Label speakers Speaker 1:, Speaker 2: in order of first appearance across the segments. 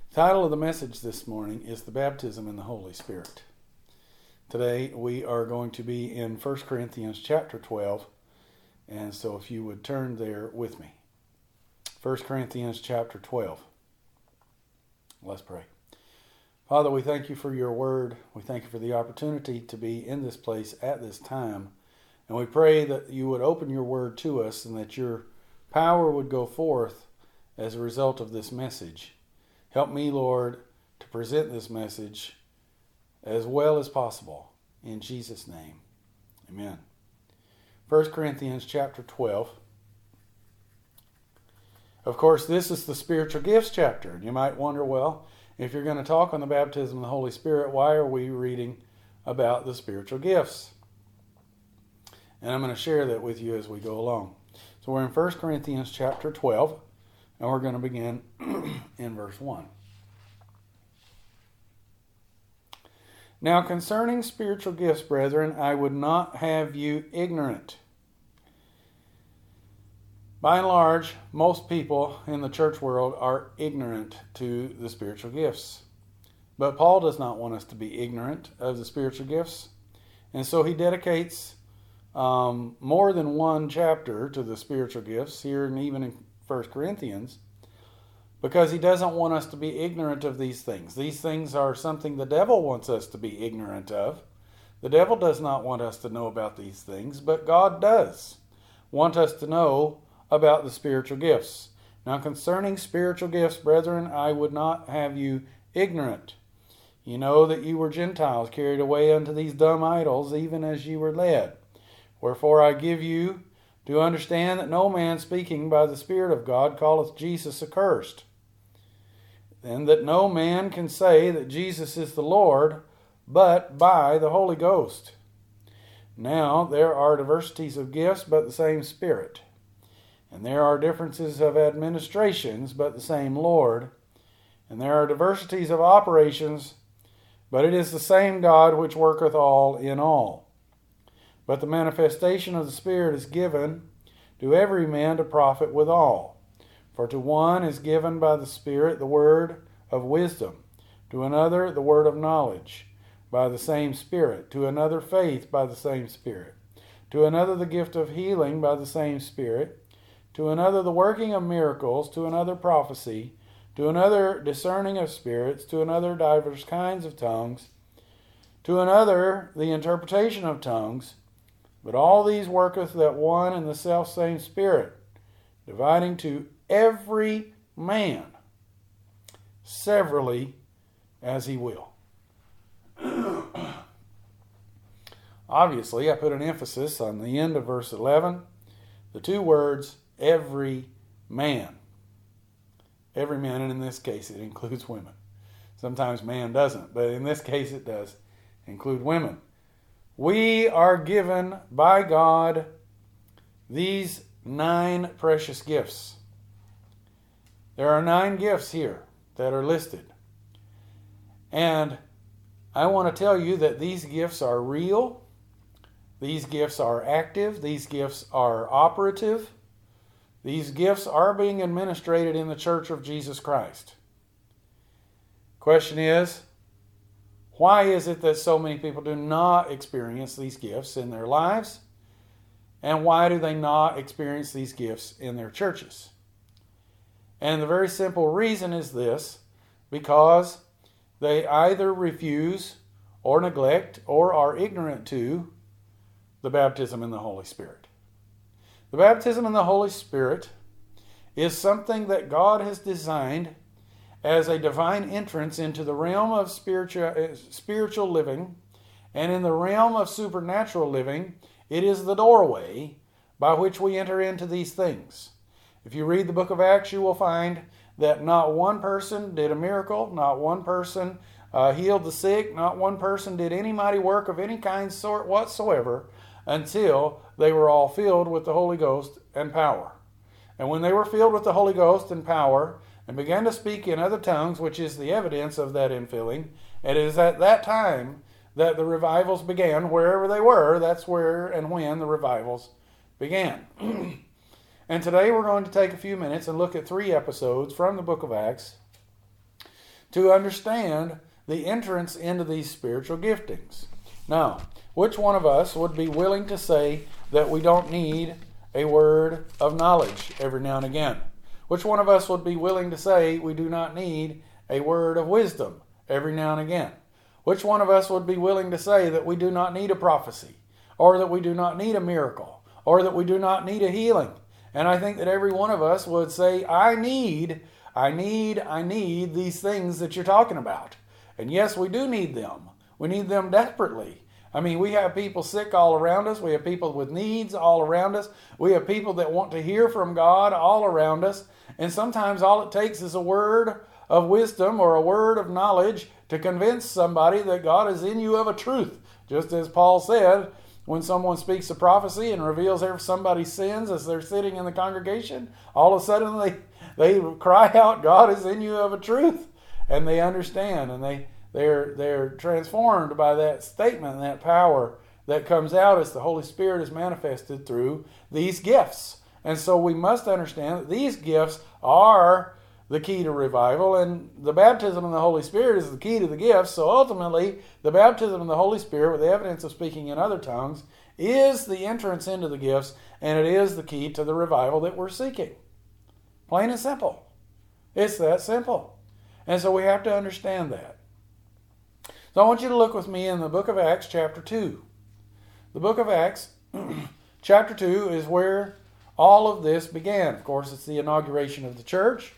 Speaker 1: The title of the message this morning is The Baptism in the Holy Spirit. Today we are going to be in 1 Corinthians chapter 12, and so if you would turn there with me. 1 Corinthians chapter 12. Let's pray. Father, we thank you for your word. We thank you for the opportunity to be in this place at this time. And we pray that you would open your word to us and that your power would go forth as a result of this message. Help me, Lord, to present this message as well as possible. In Jesus' name, amen. 1 Corinthians chapter 12. Of course, this is the spiritual gifts chapter. And you might wonder, well, if you're going to talk on the baptism of the Holy Spirit, why are we reading about the spiritual gifts? And I'm going to share that with you as we go along. So we're in 1 Corinthians chapter 12, and we're going to begin in verse 1. Now concerning spiritual gifts, brethren, I would not have you ignorant. By and large, most people in the church world are ignorant to the spiritual gifts. But Paul does not want us to be ignorant of the spiritual gifts. And so he dedicates more than one chapter to the spiritual gifts here and even in 1 Corinthians, because he doesn't want us to be ignorant of these things. These things are something the devil wants us to be ignorant of. The devil does not want us to know about these things, but God does want us to know about the spiritual gifts. Now concerning spiritual gifts, brethren, I would not have you ignorant. You know that you were Gentiles, carried away unto these dumb idols, even as ye were led. Wherefore I give you to understand that no man speaking by the Spirit of God calleth Jesus accursed, and that no man can say that Jesus is the Lord, but by the Holy Ghost. Now there are diversities of gifts, but the same Spirit. And there are differences of administrations, but the same Lord. And there are diversities of operations, but it is the same God which worketh all in all. But the manifestation of the Spirit is given to every man to profit withal. For to one is given by the Spirit the word of wisdom, to another the word of knowledge by the same Spirit, to another faith by the same Spirit, to another the gift of healing by the same Spirit, to another the working of miracles, to another prophecy, to another discerning of spirits, to another divers kinds of tongues, to another the interpretation of tongues. But all these worketh that one and the selfsame Spirit, dividing to every man severally as he will. Obviously, I put an emphasis on the end of verse 11, the two words, every man. Every man, and in this case it includes women. Sometimes man doesn't, but in this case it does include women. We are given by God these 9 precious gifts. There are 9 gifts here that are listed. And I want to tell you that these gifts are real. These gifts are active. These gifts are operative. These gifts are being administrated in the Church of Jesus Christ. Question is, why is it that so many people do not experience these gifts in their lives? And why do they not experience these gifts in their churches? And the very simple reason is this: because they either refuse or neglect or are ignorant to the baptism in the Holy Spirit. The baptism in the Holy Spirit is something that God has designed as a divine entrance into the realm of spiritual living, and in the realm of supernatural living, it is the doorway by which we enter into these things. If you read the book of Acts, you will find that not one person did a miracle, not one person healed the sick, not one person did any mighty work of any kind sort whatsoever until they were all filled with the Holy Ghost and power. And when they were filled with the Holy Ghost and power, and began to speak in other tongues, which is the evidence of that infilling, it is at that time that the revivals began. Wherever they were, that's where and when the revivals began. And today we're going to take a few minutes and look at 3 episodes from the book of Acts to understand the entrance into these spiritual giftings. Now, which one of us would be willing to say that we don't need a word of knowledge every now and again? Which one of us would be willing to say we do not need a word of wisdom every now and again? Which one of us would be willing to say that we do not need a prophecy, or that we do not need a miracle, or that we do not need a healing? And I think that every one of us would say, I need these things that you're talking about. And yes, we do need them. We need them desperately. I mean, we have people sick all around us. We have people with needs all around us. We have people that want to hear from God all around us. And sometimes all it takes is a word of wisdom or a word of knowledge to convince somebody that God is in you of a truth. Just as Paul said, when someone speaks a prophecy and reveals somebody's sins as they're sitting in the congregation, all of a sudden they cry out, God is in you of a truth. And they understand, and they're transformed by that statement and that power that comes out as the Holy Spirit is manifested through these gifts. And so we must understand that these gifts are the key to revival, and the baptism of the Holy Spirit is the key to the gifts. So ultimately, the baptism of the Holy Spirit with the evidence of speaking in other tongues is the entrance into the gifts, and it is the key to the revival that we're seeking. Plain and simple. It's that simple. And so we have to understand that. So I want you to look with me in the book of Acts chapter 2. The book of Acts chapter 2 is where all of this began. Of course, it's the inauguration of the church.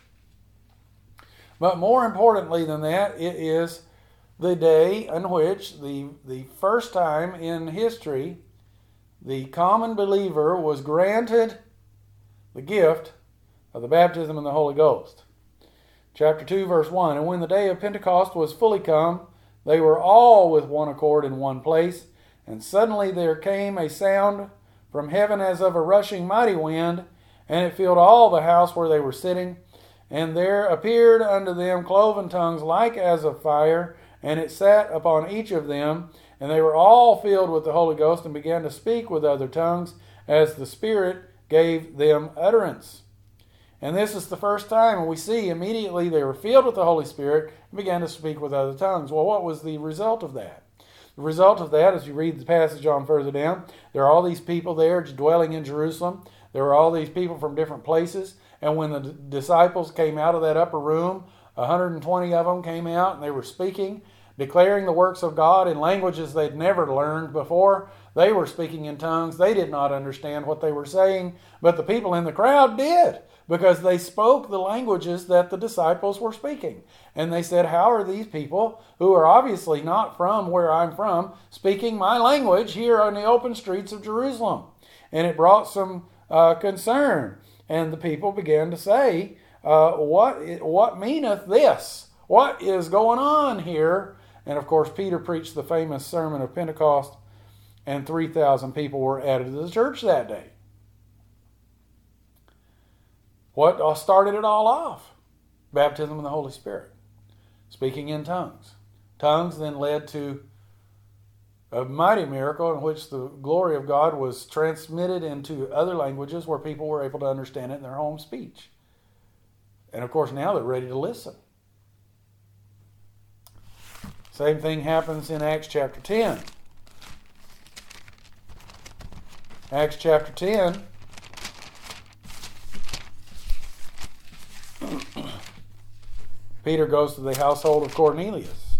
Speaker 1: But more importantly than that, it is the day in which the first time in history the common believer was granted the gift of the baptism in the Holy Ghost. Chapter 2, verse 1, And when the day of Pentecost was fully come, they were all with one accord in one place, and suddenly there came a sound from heaven as of a rushing mighty wind, and it filled all the house where they were sitting. And there appeared unto them cloven tongues like as of fire, and it sat upon each of them. And they were all filled with the Holy Ghost, and began to speak with other tongues, as the Spirit gave them utterance. And this is the first time, and we see immediately they were filled with the Holy Spirit and began to speak with other tongues. Well, what was the result of that? The result of that, as you read the passage on further down, there are all these people there dwelling in Jerusalem. There were all these people from different places. And when the disciples came out of that upper room, 120 of them came out and they were speaking, declaring the works of God in languages they'd never learned before. They were speaking in tongues. They did not understand what they were saying, but the people in the crowd did, because they spoke the languages that the disciples were speaking. And they said, how are these people, who are obviously not from where I'm from, speaking my language here on the open streets of Jerusalem? And it brought some concern. And the people began to say, what meaneth this? What is going on here? And of course, Peter preached the famous sermon of Pentecost, and 3,000 people were added to the church that day. What started it all off? Baptism in the Holy Spirit. Speaking in tongues. Tongues then led to a mighty miracle in which the glory of God was transmitted into other languages where people were able to understand it in their home speech. And of course, now they're ready to listen. Same thing happens in Acts chapter 10. Acts chapter 10. Peter goes to the household of Cornelius.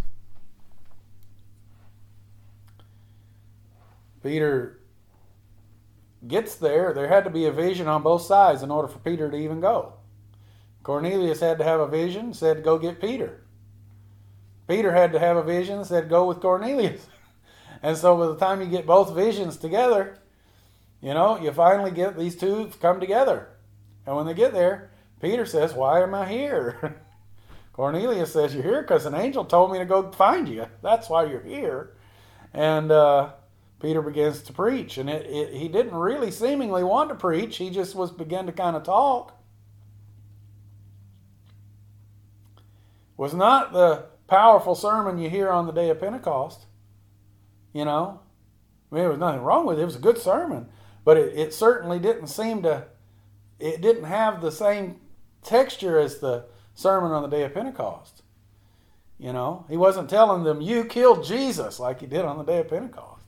Speaker 1: Peter gets there. There had to be a vision on both sides in order for Peter to even go. Cornelius had to have a vision, said, go get Peter. Peter had to have a vision, said, go with Cornelius. And so by the time you get both visions together, you finally get these two come together. And when they get there, Peter says, why am I here? Cornelius says, you're here because an angel told me to go find you. That's why you're here. And Peter begins to preach. And he didn't really seemingly want to preach. He just began to kind of talk. It was not the powerful sermon you hear on the day of Pentecost. There was nothing wrong with it. It was a good sermon. But it certainly didn't it didn't have the same texture as the sermon on the day of Pentecost. You know, he wasn't telling them, you killed Jesus, like he did on the day of Pentecost.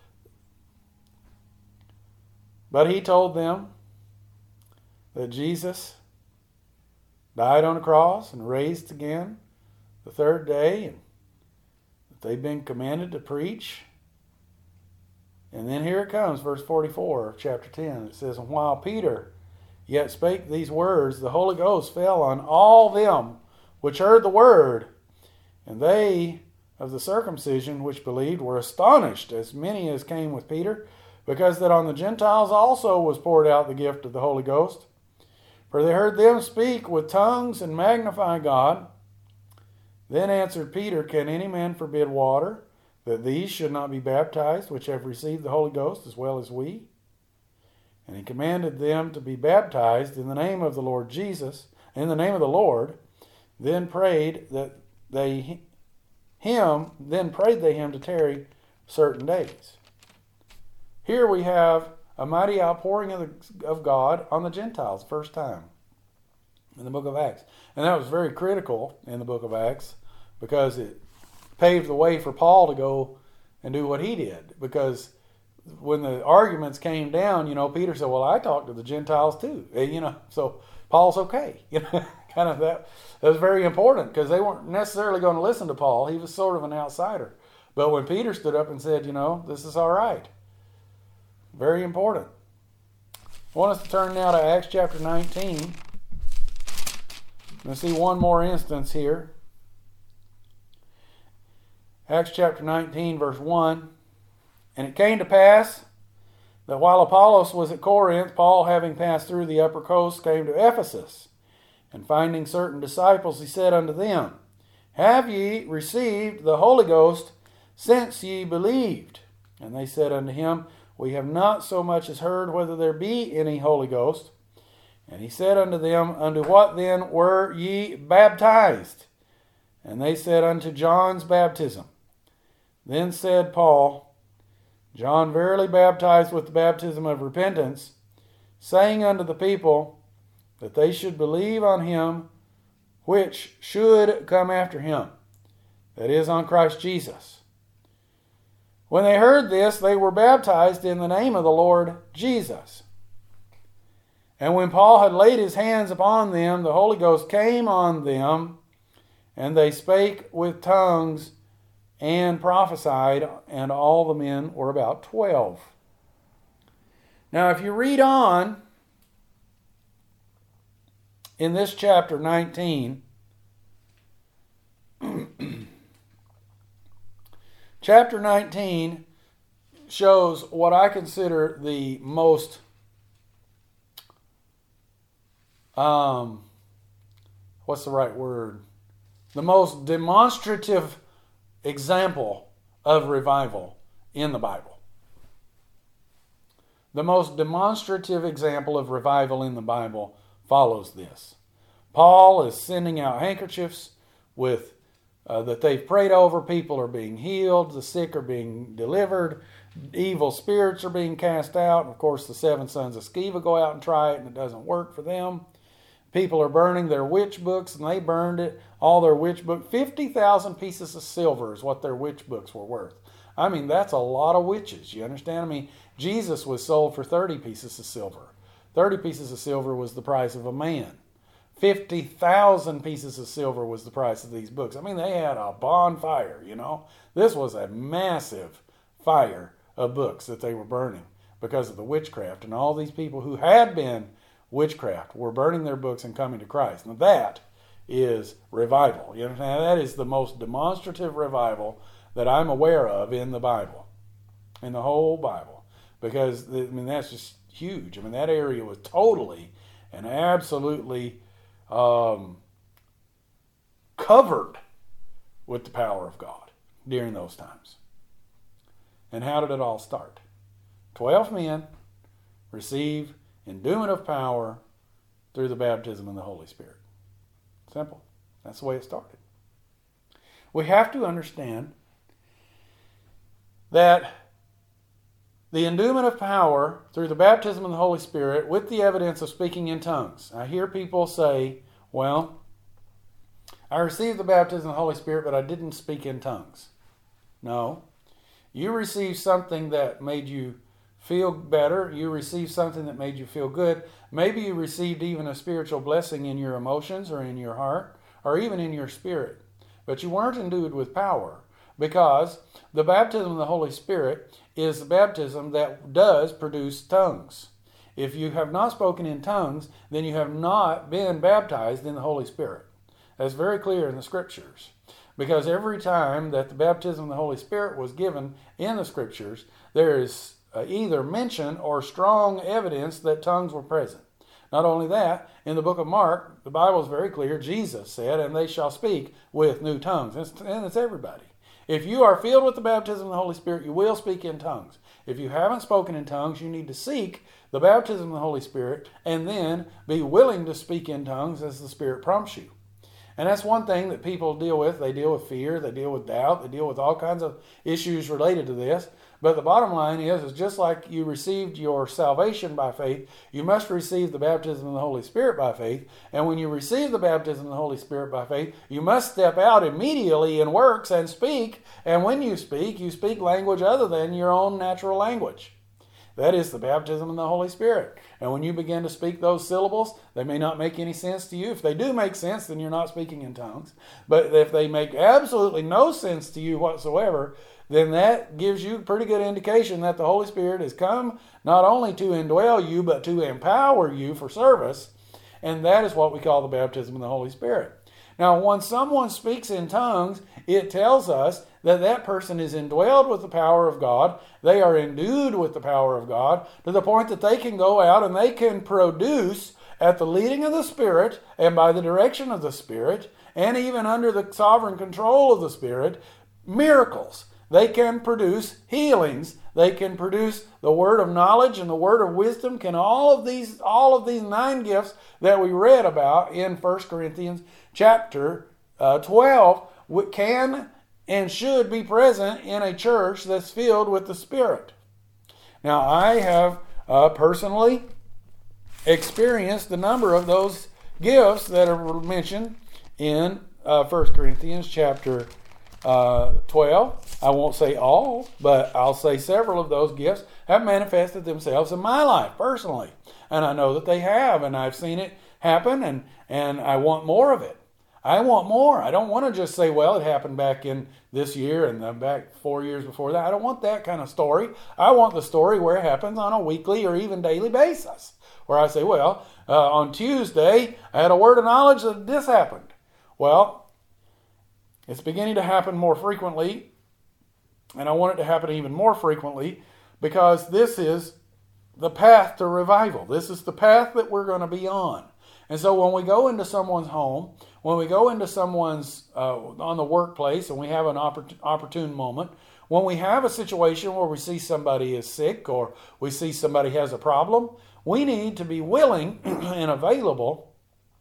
Speaker 1: But he told them that Jesus died on the cross and raised again the third day, and that they've been commanded to preach. And then here it comes, verse 44 of chapter 10. It says, and while Peter yet spake these words, the Holy Ghost fell on all them which heard the word. And they of the circumcision which believed were astonished, as many as came with Peter, because that on the Gentiles also was poured out the gift of the Holy Ghost. For they heard them speak with tongues and magnify God. Then answered Peter, can any man forbid water, that these should not be baptized, which have received the Holy Ghost as well as we? And he commanded them to be baptized in the name of the Lord Jesus, in the name of the Lord. Then prayed they him to tarry certain days. Here we have a mighty outpouring of God on the Gentiles, first time in the book of Acts. And that was very critical in the book of Acts, because it paved the way for Paul to go and do what he did. Because when the arguments came down, Peter said, well, I talked to the Gentiles too. So Paul's okay. Kind of that was very important, because they weren't necessarily going to listen to Paul. He was sort of an outsider. But when Peter stood up and said, this is all right. Very important. I want us to turn now to Acts chapter 19. Let's see one more instance here. Acts chapter 19, verse 1. And it came to pass that while Apollos was at Corinth, Paul, having passed through the upper coast, came to Ephesus. And finding certain disciples, he said unto them, have ye received the Holy Ghost since ye believed? And they said unto him, we have not so much as heard whether there be any Holy Ghost. And he said unto them, unto what then were ye baptized? And they said, unto John's baptism. Then said Paul, John verily baptized with the baptism of repentance, saying unto the people that they should believe on him which should come after him, that is, on Christ Jesus. When they heard this, they were baptized in the name of the Lord Jesus. And when Paul had laid his hands upon them, the Holy Ghost came on them, and they spake with tongues and prophesied, and all the men were about 12. Now, if you read on in this chapter 19, chapter 19 shows what I consider the most what's the right word? The most demonstrative example of revival in the Bible. The most demonstrative example of revival in the Bible follows this. Paul is sending out handkerchiefs with that they've prayed over. People are being healed. The sick are being delivered. Evil spirits are being cast out. Of course, the 7 sons of Sceva go out and try it, and it doesn't work for them. People are burning their witch books, and they burned it. All their witch books. 50,000 pieces of silver is what their witch books were worth. I mean, that's a lot of witches. You understand? I mean, Jesus was sold for 30 pieces of silver. 30 pieces of silver was the price of a man. 50,000 pieces of silver was the price of these books. I mean, they had a bonfire, This was a massive fire of books that they were burning because of the witchcraft. And all these people who had been witchcraft were burning their books and coming to Christ. Now that is revival. You understand? That is the most demonstrative revival that I'm aware of in the Bible, in the whole Bible. Because, that's just huge. That area was totally and absolutely covered with the power of God during those times. And how did it all start? 12 men receive endowment of power through the baptism in the Holy Spirit. Simple. That's the way it started. We have to understand that the endowment of power through the baptism in the Holy Spirit with the evidence of speaking in tongues. I hear people say, well, I received the baptism of the Holy Spirit, but I didn't speak in tongues. No. You received something that made you feel better. You received something that made you feel good. Maybe you received even a spiritual blessing in your emotions or in your heart or even in your spirit. But you weren't endued with power, because the baptism of the Holy Spirit is the baptism that does produce tongues. If you have not spoken in tongues, then you have not been baptized in the Holy Spirit. That's very clear in the Scriptures. Because every time that the baptism of the Holy Spirit was given in the Scriptures, there is either mention or strong evidence that tongues were present. Not only that, in the book of Mark, the Bible is very clear. Jesus said, and they shall speak with new tongues. And it's everybody. If you are filled with the baptism of the Holy Spirit, you will speak in tongues. If you haven't spoken in tongues, you need to seek the baptism of the Holy Spirit and then be willing to speak in tongues as the Spirit prompts you. And that's one thing that people deal with. They deal with fear, they deal with doubt, they deal with all kinds of issues related to this. But the bottom line is just like you received your salvation by faith, you must receive the baptism of the Holy Spirit by faith. And when you receive the baptism of the Holy Spirit by faith, you must step out immediately in works and speak. And when you speak language other than your own natural language. That is the baptism of the Holy Spirit. And when you begin to speak those syllables, they may not make any sense to you. If they do make sense, then you're not speaking in tongues. But if they make absolutely no sense to you whatsoever, then that gives you a pretty good indication that the Holy Spirit has come not only to indwell you, but to empower you for service. And that is what we call the baptism of the Holy Spirit. Now, when someone speaks in tongues, it tells us that that person is indwelled with the power of God. They are endued with the power of God to the point that they can go out and they can produce, at the leading of the Spirit and by the direction of the Spirit, and even under the sovereign control of the Spirit, miracles. They can produce healings. They can produce the word of knowledge and the word of wisdom. Can all of these 9 gifts that we read about in 1 Corinthians chapter 12 can and should be present in a church that's filled with the Spirit. Now, I have personally experienced a number of those gifts that are mentioned in 1 Corinthians chapter 12. I won't say all, but I'll say several of those gifts have manifested themselves in my life personally. And I know that they have, and I've seen it happen, and I want more of it. I want more. I don't want to just say, well, it happened back in this year and back 4 years before that. I don't want that kind of story. I want the story where it happens on a weekly or even daily basis, where I say, well, on Tuesday, I had a word of knowledge that this happened. Well, it's beginning to happen more frequently, and I want it to happen even more frequently because this is the path to revival. This is the path that we're going to be on. And so when we go into someone's home, when we go into someone's on the workplace and we have an opportune moment, when we have a situation where we see somebody is sick or we see somebody has a problem, we need to be willing and available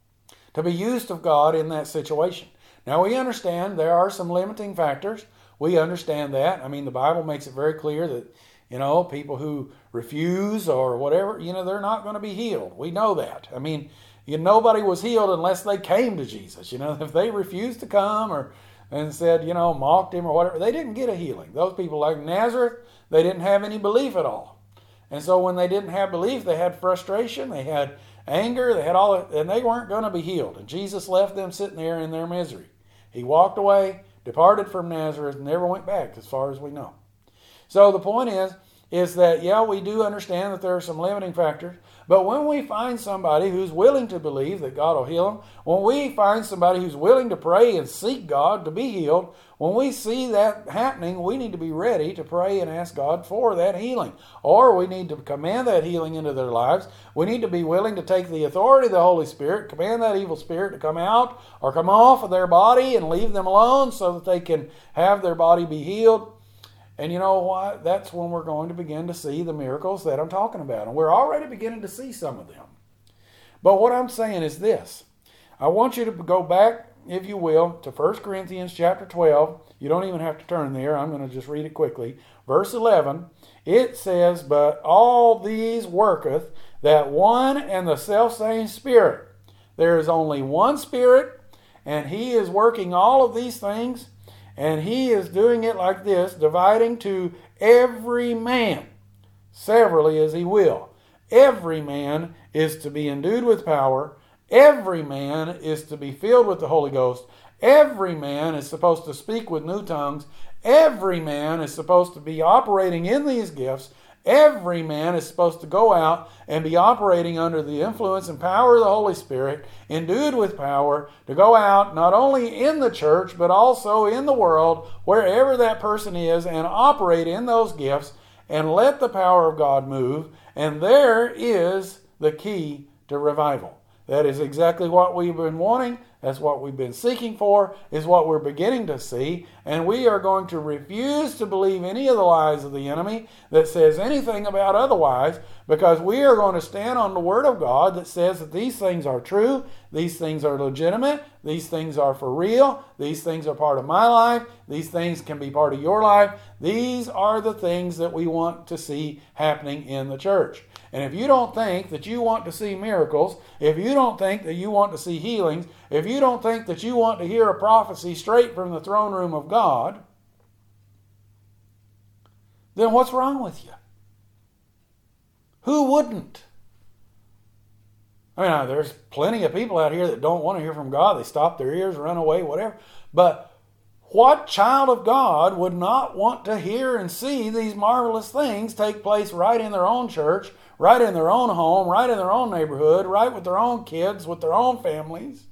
Speaker 1: to be used of God in that situation. Now, we understand there are some limiting factors. We understand that. I mean, the Bible makes it very clear that, people who refuse or whatever, they're not going to be healed. We know that. I mean, nobody was healed unless they came to Jesus. If they refused to come and said, mocked him or whatever, they didn't get a healing. Those people like Nazareth, they didn't have any belief at all. And so when they didn't have belief, they had frustration, they had anger, they had and they weren't going to be healed. And Jesus left them sitting there in their misery. He walked away, departed from Nazareth, and never went back as far as we know. So the point is that, we do understand that there are some limiting factors, but when we find somebody who's willing to believe that God will heal them, when we find somebody who's willing to pray and seek God to be healed, when we see that happening, we need to be ready to pray and ask God for that healing. Or we need to command that healing into their lives. We need to be willing to take the authority of the Holy Spirit, command that evil spirit to come out or come off of their body and leave them alone so that they can have their body be healed. And you know what? That's when we're going to begin to see the miracles that I'm talking about. And we're already beginning to see some of them. But what I'm saying is this. I want you to go back, if you will, to 1 Corinthians chapter 12. You don't even have to turn there. I'm going to just read it quickly. Verse 11, it says, "But all these worketh that one and the selfsame Spirit." There is only one Spirit, and He is working all of these things, and He is doing it like this, dividing to every man severally as He will. Every man is to be endued with power. Every man is to be filled with the Holy Ghost. Every man is supposed to speak with new tongues. Every man is supposed to be operating in these gifts. Every man is supposed to go out and be operating under the influence and power of the Holy Spirit, endued with power, to go out not only in the church, but also in the world, wherever that person is, and operate in those gifts and let the power of God move. And there is the key to revival. That is exactly what we've been wanting. That's what we've been seeking for, is what we're beginning to see. And we are going to refuse to believe any of the lies of the enemy that says anything about otherwise, because we are going to stand on the Word of God that says that these things are true, these things are legitimate, these things are for real, these things are part of my life, these things can be part of your life. These are the things that we want to see happening in the church. And if you don't think that you want to see miracles, if you don't think that you want to see healings, if you don't think that you want to hear a prophecy straight from the throne room of God, then what's wrong with you? Who wouldn't? I mean, there's plenty of people out here that don't want to hear from God. They stop their ears, run away, whatever. But what child of God would not want to hear and see these marvelous things take place right in their own church, right in their own home, right in their own neighborhood, right with their own kids, with their own families?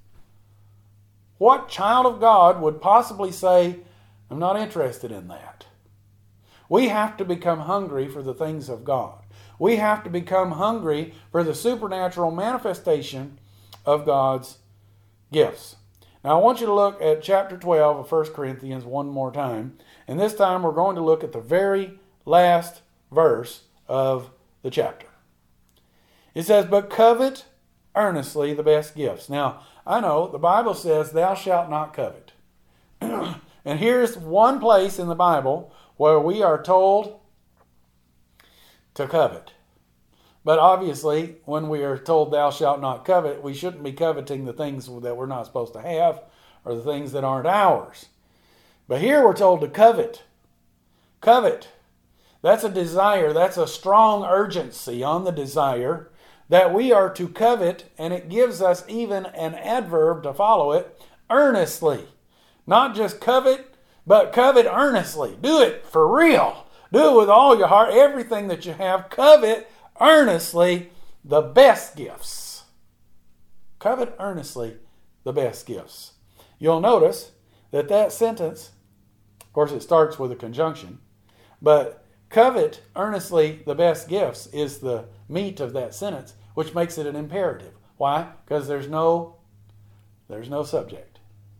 Speaker 1: What child of God would possibly say, I'm not interested in that? We have to become hungry for the things of God. We have to become hungry for the supernatural manifestation of God's gifts. Now I want you to look at chapter 12 of 1 Corinthians one more time. And this time we're going to look at the very last verse of the chapter. It says, but covet earnestly the best gifts. Now, I know the Bible says, thou shalt not covet. And here's one place in the Bible where we are told to covet. But obviously, when we are told thou shalt not covet, we shouldn't be coveting the things that we're not supposed to have or the things that aren't ours. But here we're told to covet. Covet. That's a desire. That's a strong urgency on the desire that we are to covet, and it gives us even an adverb to follow it, earnestly. Not just covet, but covet earnestly. Do it for real. Do it with all your heart, everything that you have. Covet earnestly the best gifts. Covet earnestly the best gifts. You'll notice that that sentence, of course it starts with a conjunction, but covet earnestly the best gifts is the meat of that sentence, which makes it an imperative. Why? Because there's no subject.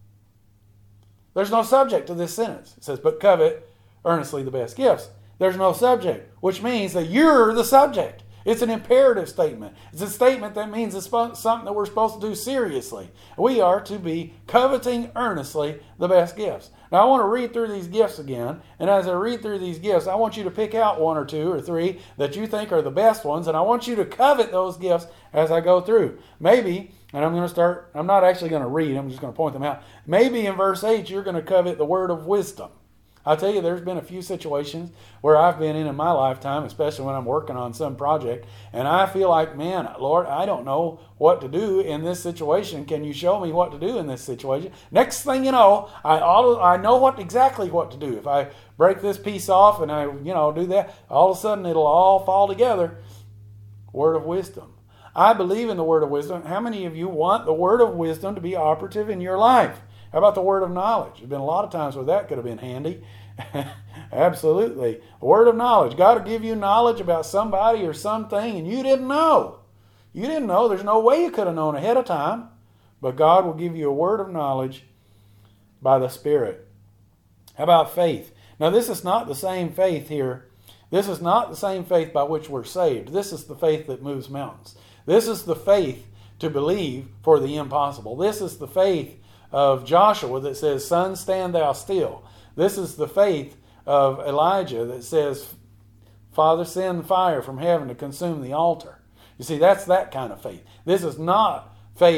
Speaker 1: There's no subject to this sentence. It says, but covet earnestly the best gifts. There's no subject, which means that you're the subject. It's an imperative statement. It's a statement that means it's something that we're supposed to do seriously. We are to be coveting earnestly the best gifts. Now I want to read through these gifts again, and as I read through these gifts, I want you to pick out one or two or three that you think are the best ones, and I want you to covet those gifts as I go through. Maybe, and I'm not actually going to read, I'm just going to point them out. Maybe in verse 8 you're going to covet the word of wisdom. I'll tell you, there's been a few situations where I've been in my lifetime, especially when I'm working on some project, and I feel like, man, Lord, I don't know what to do in this situation. Can you show me what to do in this situation? Next thing you know, I know exactly what to do. If I break this piece off and I do that, all of a sudden it'll all fall together. Word of wisdom. I believe in the word of wisdom. How many of you want the word of wisdom to be operative in your life? How about the word of knowledge? There's been a lot of times where that could have been handy. Absolutely. The word of knowledge. God will give you knowledge about somebody or something and you didn't know. You didn't know. There's no way you could have known ahead of time. But God will give you a word of knowledge by the Spirit. How about faith? Now this is not the same faith here. This is not the same faith by which we're saved. This is the faith that moves mountains. This is the faith to believe for the impossible. This is the faith of Joshua that says, "Sun, stand thou still." This is the faith of Elijah that says, "Father, send fire from heaven to consume the altar." You see, that's that kind of faith. This is not faith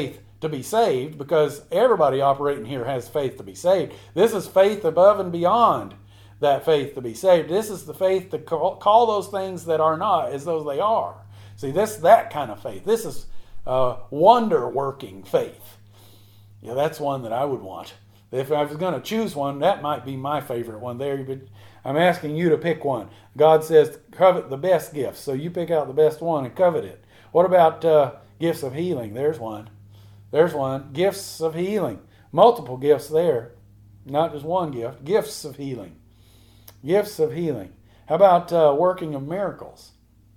Speaker 1: to be saved, because everybody operating here has faith to be saved. This is faith above and beyond that faith to be saved. This is the faith to call those things that are not as though they are. See, that kind of faith. This is wonder-working faith. Yeah, that's one that I would want. If I was going to choose one, that might be my favorite one there. But I'm asking you to pick one. God says covet the best gifts, so you pick out the best one and covet it. What about gifts of healing? There's one. There's one. Gifts of healing. Multiple gifts there. Not just one gift. Gifts of healing. Gifts of healing. How about working of miracles?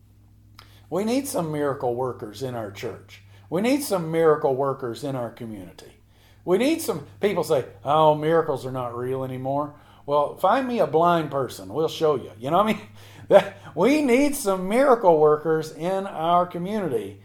Speaker 1: We need some miracle workers in our church. We need some miracle workers in our community. We need some people say, oh, miracles are not real anymore. Well, find me a blind person. We'll show you. You know what I mean? We need some miracle workers in our community.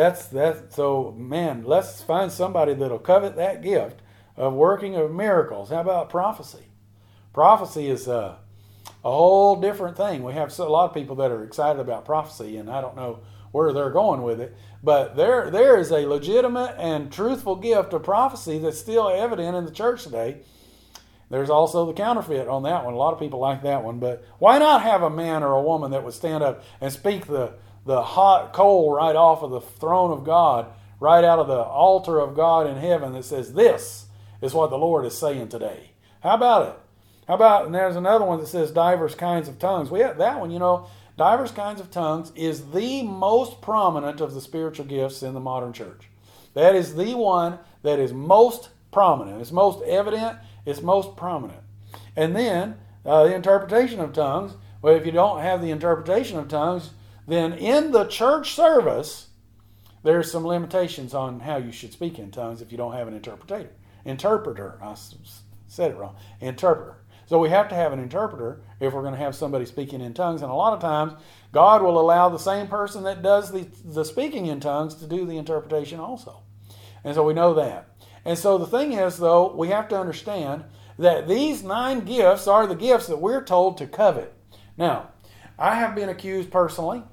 Speaker 1: So, man, let's find somebody that'll covet that gift of working of miracles. How about prophecy? Prophecy is a whole different thing. We have a lot of people that are excited about prophecy, and I don't know where they're going with it. But there is a legitimate and truthful gift of prophecy that's still evident in the church today. There's also the counterfeit on that one. A lot of people like that one. But why not have a man or a woman that would stand up and speak the hot coal right off of the throne of God, right out of the altar of God in heaven, that says, this is what the Lord is saying today? How about it? How about, and there's another one that says divers kinds of tongues. We have that one, divers kinds of tongues is the most prominent of the spiritual gifts in the modern church. That is the one that is most prominent. It's most evident. It's most prominent. And then the interpretation of tongues. Well, if you don't have the interpretation of tongues, then in the church service, there's some limitations on how you should speak in tongues if you don't have an interpreter. I said it wrong. Interpreter. So we have to have an interpreter if we're going to have somebody speaking in tongues. And a lot of times, God will allow the same person that does the speaking in tongues to do the interpretation also. And so we know that. And so the thing is, though, we have to understand that these 9 gifts are the gifts that we're told to covet. Now, I have been accused personally,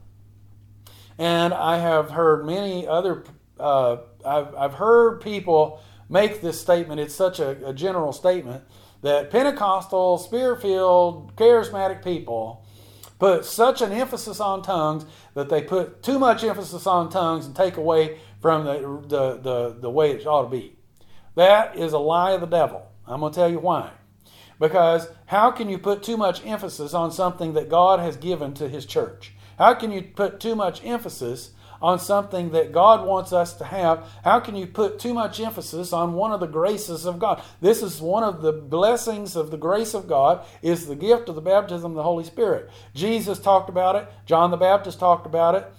Speaker 1: and I have heard many other, I've heard people make this statement. It's such a general statement that Pentecostal, Spirit-filled, charismatic people put such an emphasis on tongues that they put too much emphasis on tongues and take away from the way it ought to be. That is a lie of the devil. I'm going to tell you why. Because how can you put too much emphasis on something that God has given to His church? How can you put too much emphasis on something that God wants us to have? How can you put too much emphasis on one of the graces of God? This is one of the blessings of the grace of God, is the gift of the baptism of the Holy Spirit. Jesus talked about it. John the Baptist talked about it.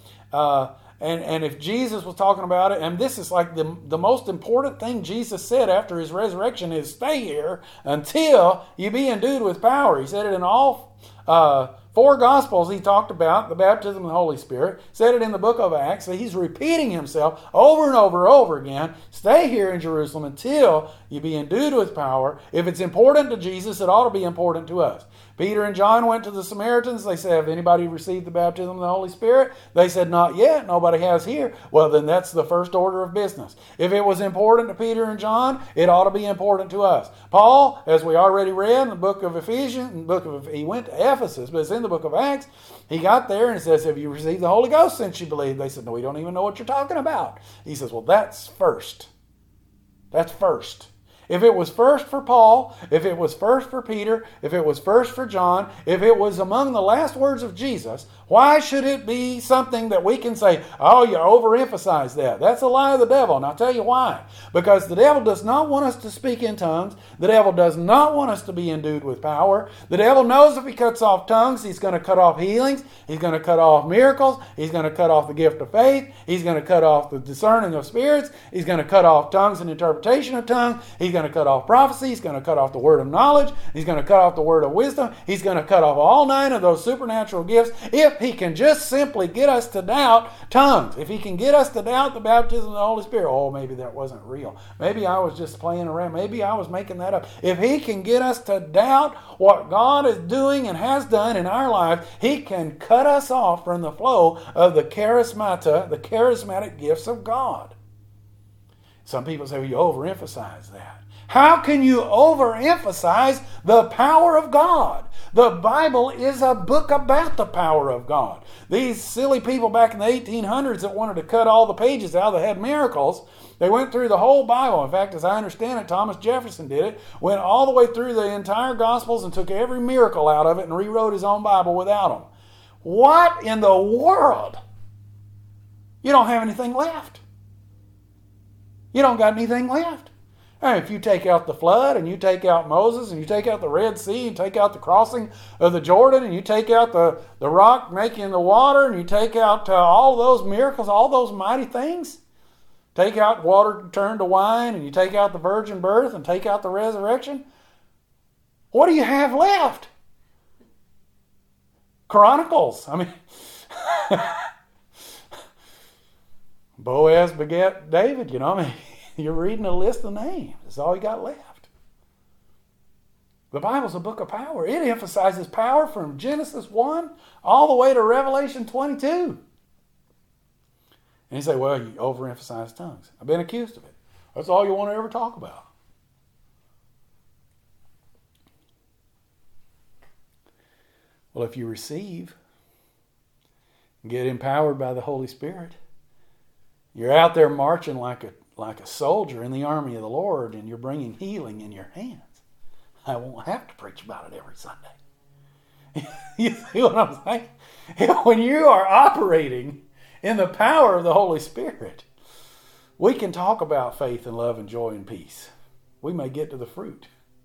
Speaker 1: And if Jesus was talking about it, and this is like the most important thing Jesus said after His resurrection is, stay here until you be endued with power. He said it in all 4 Gospels. He talked about the baptism of the Holy Spirit. Said it in the book of Acts. So He's repeating Himself over and over and over again. Stay here in Jerusalem until you be endued with power. If it's important to Jesus, it ought to be important to us. Peter and John went to the Samaritans. They said, have anybody received the baptism of the Holy Spirit? They said, not yet. Nobody has here. Well, then that's the first order of business. If it was important to Peter and John, it ought to be important to us. Paul, as we already read in the book of Ephesians, he went to Ephesus, but it's in the book of Acts. He got there and it says, have you received the Holy Ghost since you believe? They said, no, we don't even know what you're talking about. He says, well, that's first. That's first. If it was first for Paul, if it was first for Peter, if it was first for John, if it was among the last words of Jesus, why should it be something that we can say, oh, you overemphasize that? That's a lie of the devil. And I'll tell you why. Because the devil does not want us to speak in tongues. The devil does not want us to be endued with power. The devil knows if he cuts off tongues, he's going to cut off healings. He's going to cut off miracles. He's going to cut off the gift of faith. He's going to cut off the discerning of spirits. He's going to cut off tongues and interpretation of tongues. He's going to cut off prophecy. He's going to cut off the word of knowledge. He's going to cut off the word of wisdom. He's going to cut off all 9 of those supernatural gifts if he can just simply get us to doubt tongues. If he can get us to doubt the baptism of the Holy Spirit. Oh, maybe that wasn't real. Maybe I was just playing around. Maybe I was making that up. If he can get us to doubt what God is doing and has done in our lives, he can cut us off from the flow of the charismatic gifts of God. Some people say, well, you overemphasize that. How can you overemphasize the power of God? The Bible is a book about the power of God. These silly people back in the 1800s that wanted to cut all the pages out that had miracles, they went through the whole Bible. In fact, as I understand it, Thomas Jefferson did it, went all the way through the entire Gospels and took every miracle out of it and rewrote his own Bible without them. What in the world? You don't have anything left. You don't got anything left. And if you take out the flood, and you take out Moses, and you take out the Red Sea, and take out the crossing of the Jordan, and you take out the rock making the water, and you take out all those miracles, all those mighty things, take out water turned to wine, and you take out the virgin birth, and take out the resurrection, what do you have left? Chronicles. I mean, Boaz begat David, you know, I mean, you're reading a list of names. That's all you got left. The Bible's a book of power. It emphasizes power from Genesis 1 all the way to Revelation 22. And you say, well, you overemphasize tongues. I've been accused of it. That's all you want to ever talk about. Well, if you receive and get empowered by the Holy Spirit, you're out there marching like a soldier in the army of the Lord, and you're bringing healing in your hands. I won't have to preach about it every Sunday. You see what I'm saying? When you are operating in the power of the Holy Spirit, we can talk about faith and love and joy and peace. We may get to the fruit.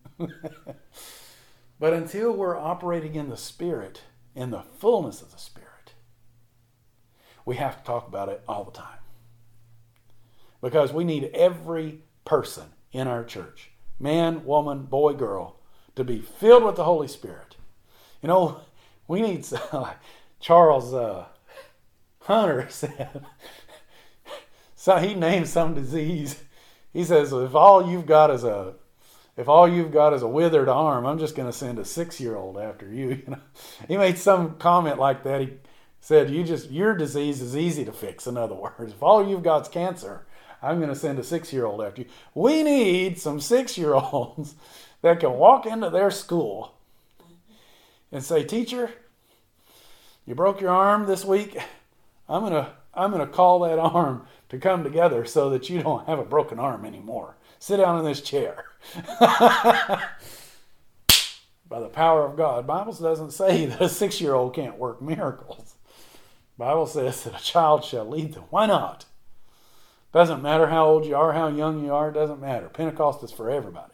Speaker 1: But until we're operating in the Spirit, in the fullness of the Spirit, we have to talk about it all the time. Because we need every person in our church, man, woman, boy, girl, to be filled with the Holy Spirit. You know, we need, like Charles Hunter said, so he named some disease. He says, if all you've got is a withered arm, I'm just going to send a 6-year-old after you. You know, he made some comment like that. He said, your disease is easy to fix. In other words, if all you've got is cancer, I'm going to send a 6-year-old after you. We need some 6-year-olds that can walk into their school and say, teacher, you broke your arm this week. I'm going to call that arm to come together so that you don't have a broken arm anymore. Sit down in this chair. By the power of God. The Bible doesn't say that a 6-year-old can't work miracles. The Bible says that a child shall lead them. Why not? Doesn't matter how old you are, how young you are, doesn't matter. Pentecost is for everybody.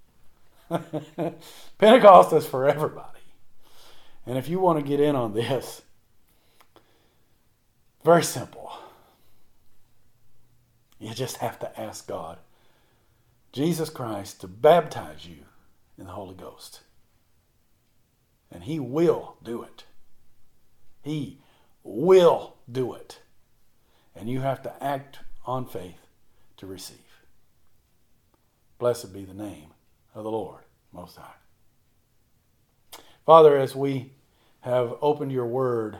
Speaker 1: Pentecost is for everybody. And if you want to get in on this, very simple. You just have to ask God, Jesus Christ, to baptize you in the Holy Ghost. And He will do it. He will do it. And you have to act on faith to receive. Blessed be the name of the Lord Most High. Father, as we have opened your word,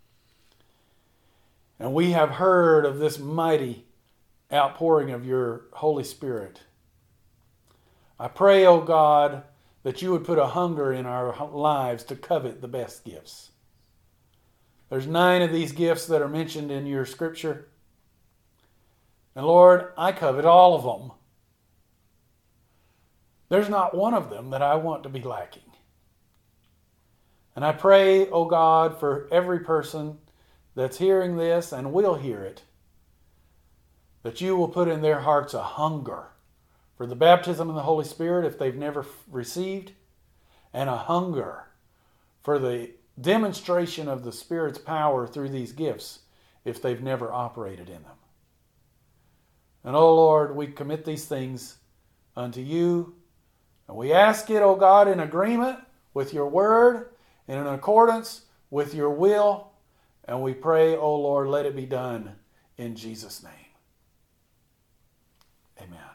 Speaker 1: and we have heard of this mighty outpouring of your Holy Spirit, I pray, O God, that you would put a hunger in our lives to covet the best gifts. There's 9 of these gifts that are mentioned in your scripture. And Lord, I covet all of them. There's not one of them that I want to be lacking. And I pray, O God, for every person that's hearing this and will hear it, that you will put in their hearts a hunger for the baptism of the Holy Spirit if they've never received, and a hunger for the demonstration of the Spirit's power through these gifts if they've never operated in them. And, O Lord, we commit these things unto you, and we ask it, O God, in agreement with your word and in accordance with your will, and we pray, O Lord, let it be done in Jesus' name. Amen.